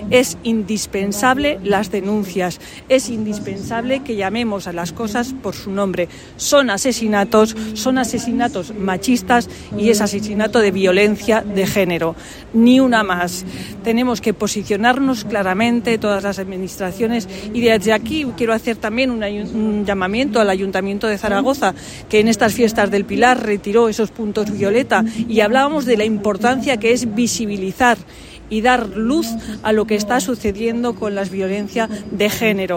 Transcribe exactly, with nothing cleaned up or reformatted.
Es indispensable las denuncias, es indispensable que llamemos a las cosas por su nombre. Son asesinatos, son asesinatos machistas y es asesinato de violencia de género. Ni una más. Tenemos que posicionarnos claramente todas las administraciones y desde aquí quiero hacer también un, un llamamiento al Ayuntamiento de Zaragoza, que en estas fiestas del Pilar retiró esos puntos violeta y hablábamos de la importancia que es visibilizar y dar luz a lo que está sucediendo con la violencia de género.